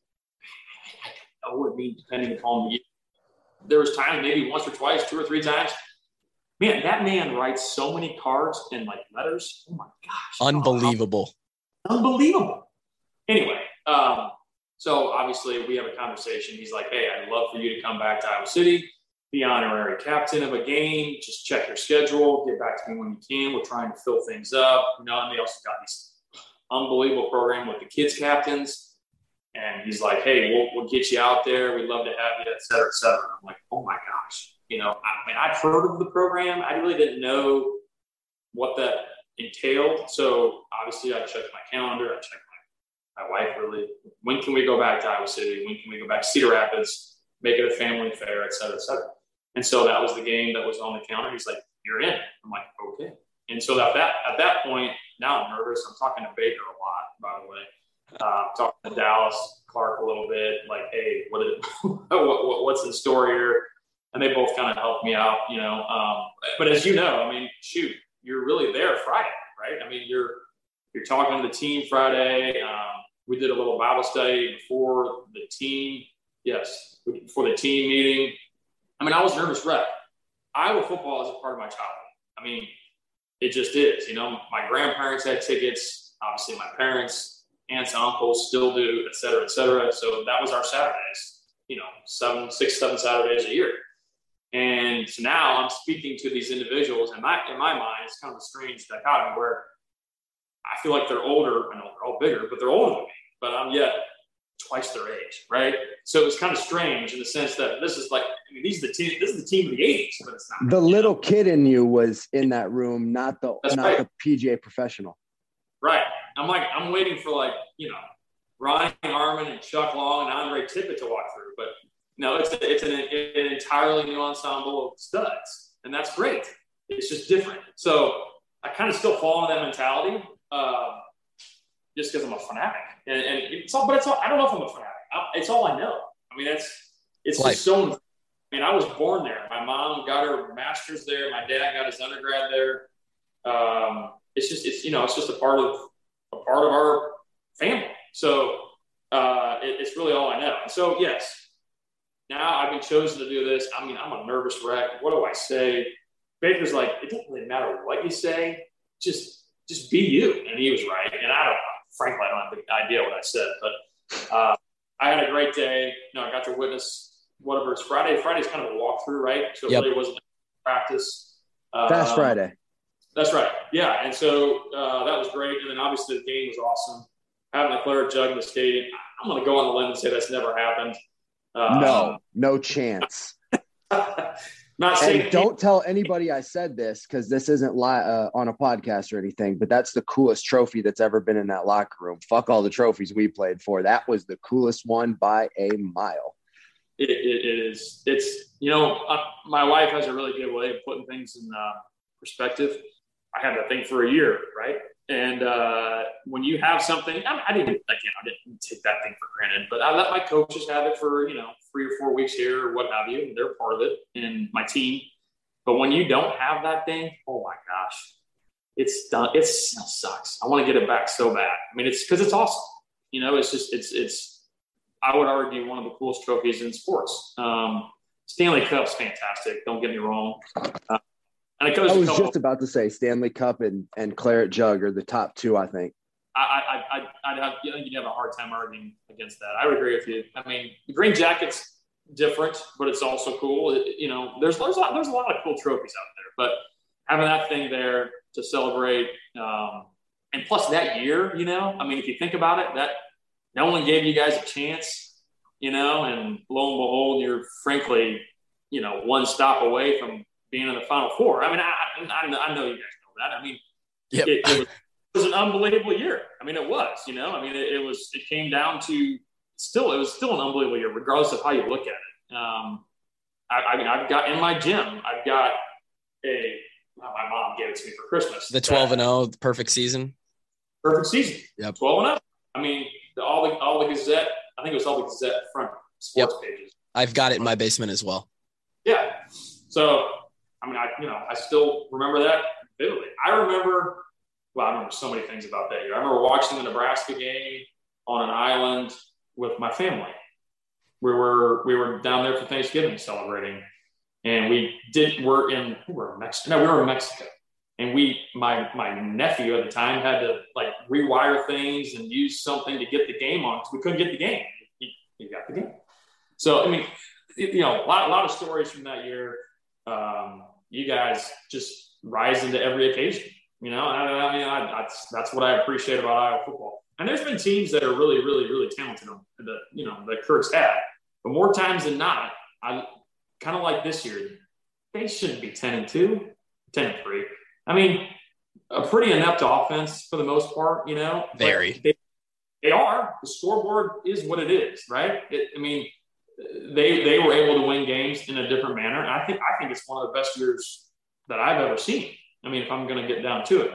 I would mean, depending upon the, there was times, maybe once or twice, 2 or 3 times. Man, that man writes so many cards and letters. Oh my gosh. Unbelievable. Unbelievable. Anyway, so obviously we have a conversation. He's like, hey, I'd love for you to come back to Iowa City, be honorary captain of a game. Just check your schedule. Get back to me when you can. We're trying to fill things up. And they also got this unbelievable program with the kids captains. And he's like, hey, we'll get you out there. We'd love to have you, et cetera, et cetera. I'm like, oh my gosh. I've heard of the program. I really didn't know what that entailed. So obviously I checked my calendar. I checked my wife really. When can we go back to Iowa City? When can we go back to Cedar Rapids? Make it a family affair, et cetera, et cetera. And so that was the game that was on the calendar. He's like, you're in. I'm like, okay. And so at that point, now I'm nervous. I'm talking to Baker a lot, by the way. Talking to Dallas, Clark a little bit, like, hey, what's in store here? And they both kind of helped me out, But as you know, I mean, shoot, you're really there Friday, right? I mean, you're talking to the team Friday. We did a little Bible study before the team. Yes, before the team meeting. I mean, I was nervous wreck. Iowa football is a part of my childhood. I mean, it just is. My grandparents had tickets. Obviously, my parents, aunts, uncles still do, et cetera, et cetera. So that was our Saturdays, 6, 7 Saturdays a year. And so now I'm speaking to these individuals, and in my mind, it's kind of a strange dichotomy where I feel like they're older. I know they're all bigger, but they're older than me. But I'm yet twice their age, right? So it's kind of strange in the sense that this is this is the team of the 80s, but it's not. The little kid in you was in that room, not the PGA professional. Right. I'm waiting for Ryan Harmon and Chuck Long and Andre Tippett to walk through, but no, it's an entirely new ensemble of studs, and that's great. It's just different. So I kind of still fall into that mentality, just because I'm a fanatic, and it's all. But it's all. I don't know if I'm a fanatic. It's all I know. I mean, it's just so. I mean, I was born there. My mom got her master's there. My dad got his undergrad there. It's just a part of our family. So it's really all I know. And so yes. Now I've been chosen to do this. I mean, I'm a nervous wreck. What do I say? Baker's like, it doesn't really matter what you say. Just be you. And he was right. And frankly, I don't have the idea what I said. But I had a great day. I got to witness whatever. It's Friday. Friday's kind of a walkthrough, right? So it really wasn't practice. Fast Friday. That's right. Yeah. And so that was great. And then obviously the game was awesome. Having the Claret Jug in the stadium. I'm going to go on the limb and say that's never happened. No chance. Not saying. And don't tell anybody I said this because this isn't on a podcast or anything, but that's the coolest trophy that's ever been in that locker room. Fuck all the trophies we played for. That was the coolest one by a mile. It is. It's, my wife has a really good way of putting things in perspective. I had that thing for a year, right? And when you have something, I didn't take that thing for granted, but I let my coaches have it for, 3 or 4 weeks here or what have you. And they're part of it and my team. But when you don't have that thing, oh my gosh, it's done. It sucks. I want to get it back so bad. I mean, it's because it's awesome. You know, it's just it's. I would argue one of the coolest trophies in sports. Stanley Cup's fantastic. Don't get me wrong. And it goes. I was just about to say Stanley Cup and Claret Jug are the top two, I think. You'd have a hard time arguing against that. I would agree with you. I mean, the Green Jacket's different, but it's also cool. There's a lot of cool trophies out there, but having that thing there to celebrate, and plus that year, I mean, if you think about it, that no one gave you guys a chance, and lo and behold, you're frankly, one stop away from being in the Final Four. I mean, I know you guys know that. I mean, yep. It was an unbelievable year. I mean, it was, I mean, it came down to it was still an unbelievable year, regardless of how you look at it. I mean, I've got in my gym, I've got my mom gave it to me for Christmas. The 12-0 perfect season. Perfect season. Yep. 12-0. I mean, all the Gazette, I think it was all the Gazette front sports pages. I've got it in my basement as well. Yeah. So, I mean, I still remember that vividly. I remember so many things about that year. I remember watching the Nebraska game on an island with my family. We were down there for Thanksgiving celebrating, and we were in Mexico. And my nephew at the time had to rewire things and use something to get the game on because we couldn't get the game. He got the game. So, I mean, a lot of stories from that year. You guys just rise into every occasion. I mean, that's what I appreciate about Iowa football. And there's been teams that are really, really, really talented that Kirk's had. But more times than not, I kind of like this year, they shouldn't be 10-2, 10-3. I mean, a pretty inept offense for the most part, Very. They are. The scoreboard is what it is, right? They were able to win games in a different manner. And I think it's one of the best years that I've ever seen. I mean, if I'm going to get down to it,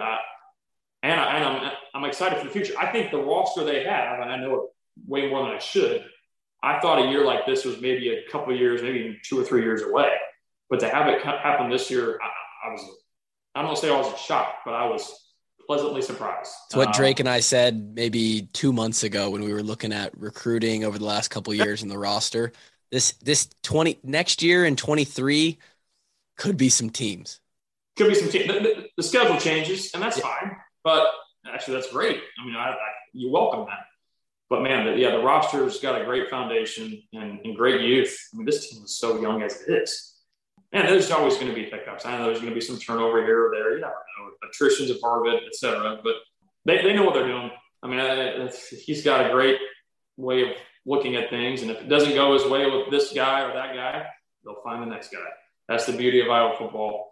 I'm excited for the future. I think the roster they have, and I know it way more than I should. I thought a year like this was maybe a couple of years, maybe 2 or 3 years away. But to have it happen this year, I don't want to say I was shocked, but I was pleasantly surprised. It's what Drake and I said maybe 2 months ago when we were looking at recruiting over the last couple of years in the roster. Next year in 23 could be some teams. Could be some teams. The schedule changes, and that's fine. But actually, that's great. I mean, you welcome that. But man, the roster's got a great foundation and great youth. I mean, this team is so young as it is. And there's always going to be pickups. I know there's going to be some turnover here or there. You never know. Attrition's a part of it, et cetera. But they know what they're doing. I mean, he's got a great way of looking at things. And if it doesn't go his way with this guy or that guy, they'll find the next guy. That's the beauty of Iowa football.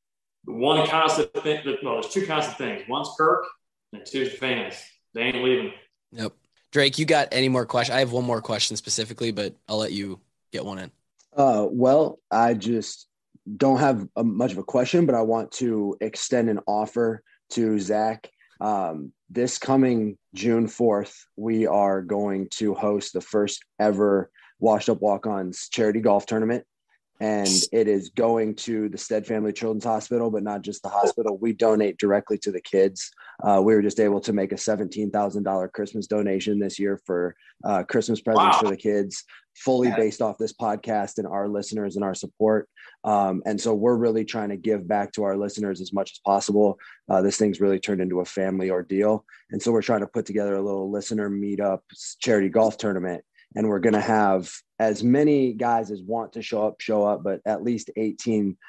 One constant thing, there's two constant things. One's Kirk, and two's the fans. They ain't leaving. Yep. Drake, you got any more questions? I have one more question specifically, but I'll let you get one in. Well, I just don't have much of a question, but I want to extend an offer to Zach. This coming June 4th, we are going to host the first ever Washed Up Walk-Ons charity golf tournament. And it is going to the Stead Family Children's Hospital, but not just the hospital. We donate directly to the kids. We were just able to make a $17,000 Christmas donation this year for Christmas presents for the kids, fully based off this podcast and our listeners and our support. And so we're really trying to give back to our listeners as much as possible. This thing's really turned into a family ordeal. And so we're trying to put together a little listener meetup charity golf tournament. And we're going to have as many guys as want to show up, but at least 18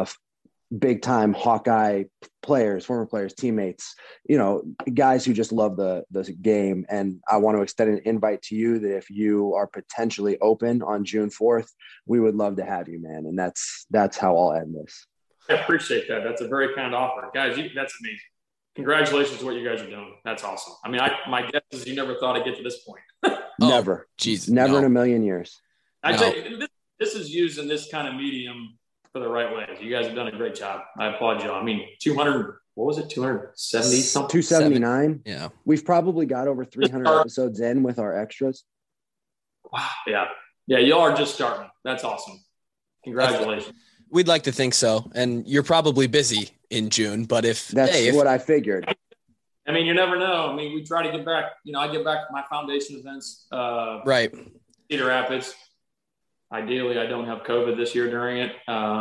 big time Hawkeye players, former players, teammates, guys who just love the game. And I want to extend an invite to you that if you are potentially open on June 4th, we would love to have you, man. And that's how I'll end this. I appreciate that. That's a very kind offer. Guys, that's amazing. Congratulations to what you guys are doing. That's awesome. I mean, my guess is you never thought I'd get to this point. Never. Jesus. Never in a million years. I tell you, this is used in this kind of medium for the right ways. You guys have done a great job. I applaud you. I mean, 200, what was it? 270 something? 279. Yeah. We've probably got over 300 episodes in with our extras. Wow. Yeah. Yeah. Y'all are just starting. That's awesome. Congratulations. We'd like to think so. And you're probably busy in June, but if what I figured. I mean, you never know. I mean, we try to get back, I get back to my foundation events, right. Cedar Rapids. Ideally, I don't have COVID this year during it.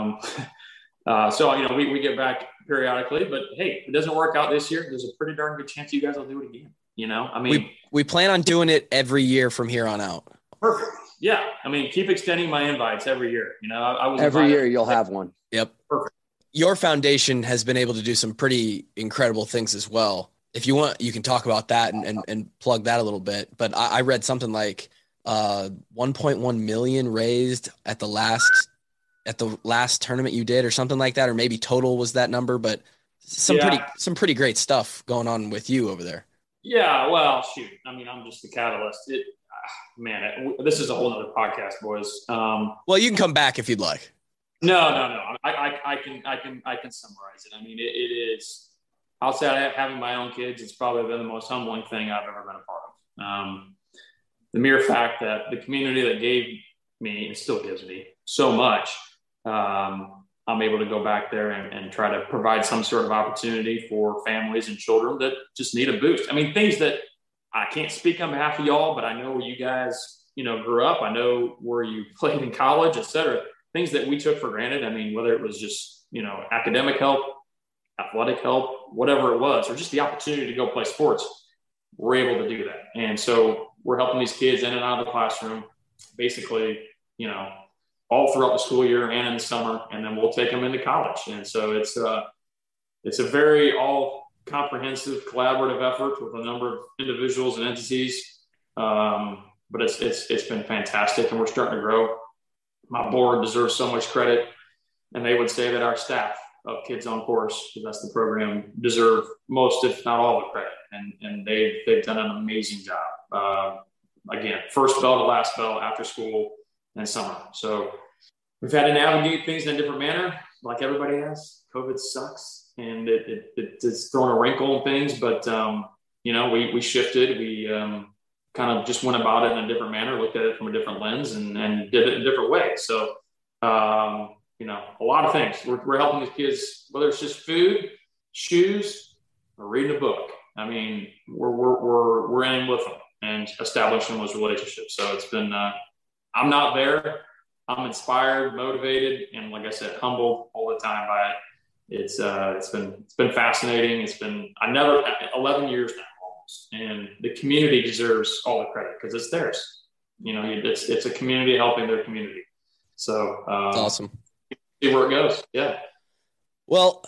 So, we get back periodically, but hey, if it doesn't work out this year, there's a pretty darn good chance you guys will do it again. I mean, we plan on doing it every year from here on out. Perfect. Yeah. I mean, keep extending my invites every year. I was every year you'll have one. Yep. Perfect. Your foundation has been able to do some pretty incredible things as well. If you want, you can talk about that and plug that a little bit. But I read something like 1.1 million raised at the last tournament you did, or something like that, or maybe total was that number. But some pretty great stuff going on with you over there. Yeah. Well, shoot. I mean, I'm just the catalyst. This is a whole other podcast, boys. Well, you can come back if you'd like. No. I can summarize it. I mean, it is. Outside of having my own kids, it's probably been the most humbling thing I've ever been a part of. The mere fact that the community that gave me and still gives me so much, I'm able to go back there and try to provide some sort of opportunity for families and children that just need a boost. I mean, things that I can't speak on behalf of y'all, but I know where you guys, grew up. I know where you played in college, et cetera. Things that we took for granted. I mean, whether it was just, academic help, athletic help, whatever it was, or just the opportunity to go play sports, we're able to do that. And so we're helping these kids in and out of the classroom, basically, all throughout the school year and in the summer, and then we'll take them into college. And so it's a very all comprehensive collaborative effort with a number of individuals and entities. But it's been fantastic, and we're starting to grow. My board deserves so much credit, and they would say that our staff of Kids on Course, because that's the program, deserve most, if not all, the credit. And they've done an amazing job. Again, first bell to last bell, after school and summer. So we've had to navigate things in a different manner, like everybody has. COVID sucks, and it's thrown a wrinkle in things. But we shifted. We kind of just went about it in a different manner, looked at it from a different lens, and did it in a different way. So. A lot of things. We're helping these kids, whether it's just food, shoes, or reading a book. I mean, we're in with them and establishing those relationships. So it's been. I'm not there. I'm inspired, motivated, and like I said, humbled all the time by it. It's been fascinating. 11 years now almost, and the community deserves all the credit because it's theirs. It's a community helping their community. So that's awesome. See where it goes. Yeah. Well,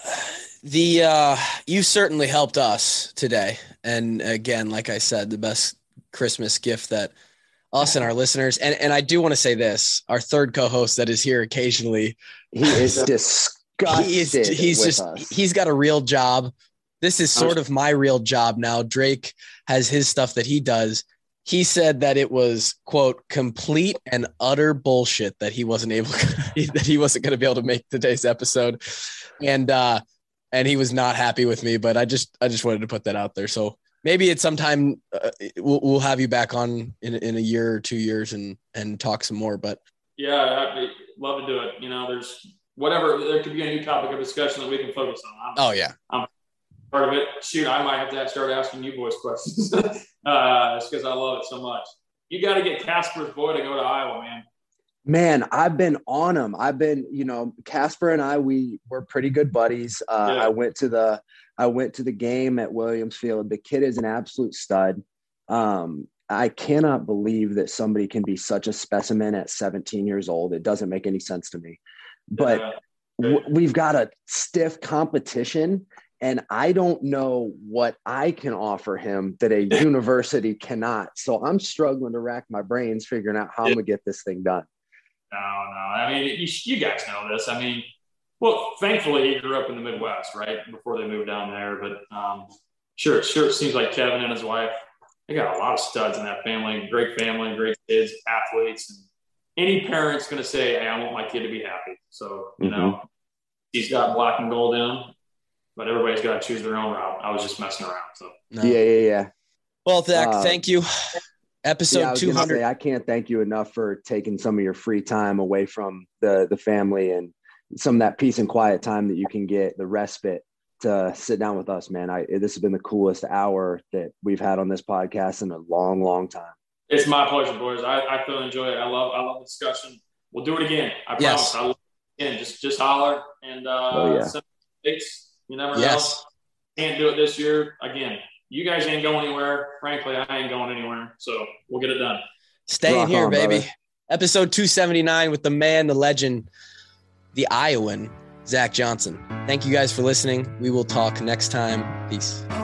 you certainly helped us today. And again, like I said, the best Christmas gift that us and our listeners, and I do want to say this, our third co-host that is here occasionally, he is disgusted. He's got a real job. This is sort of my real job now. Drake has his stuff that he does. He said that it was, quote, complete and utter bullshit that he wasn't going to be able to make today's episode. And he was not happy with me, but I just wanted to put that out there. So maybe at some time we'll have you back on in a year or 2 years and talk some more, but yeah, I'd love to do it. There's whatever, there could be a new topic of discussion that we can focus on. I'm part of it. Shoot, I might have to start asking you boys questions. It's because I love it so much. You got to get Casper's boy to go to Iowa, man. Man, I've been on him. Casper and I, we're pretty good buddies. I went to the game at Williams Field. The kid is an absolute stud. I cannot believe that somebody can be such a specimen at 17 years old. It doesn't make any sense to me. But we've got a stiff competition. And I don't know what I can offer him that a university cannot. So I'm struggling to rack my brains figuring out how I'm going to get this thing done. No. I mean, you guys know this. I mean, well, thankfully he grew up in the Midwest, right? Before they moved down there. But sure, it seems like Kevin and his wife, they got a lot of studs in that family, great kids, athletes. And any parent's going to say, hey, I want my kid to be happy. So, he's got black and gold in him. But everybody's got to choose their own route. I was just messing around. So no. Yeah. Well, Zach, thank you. Episode 200. I can't thank you enough for taking some of your free time away from the family and some of that peace and quiet time that you can get, the respite to sit down with us, man. This has been the coolest hour that we've had on this podcast in a long, long time. It's my pleasure, boys. I thoroughly enjoy it. I love the discussion. We'll do it again. I promise. I love it again. Just holler and you never know. Can't do it this year. Again, you guys ain't going anywhere. Frankly, I ain't going anywhere. So we'll get it done. Staying here, baby. Brother. Episode 279 with the man, the legend, the Iowan, Zach Johnson. Thank you guys for listening. We will talk next time. Peace.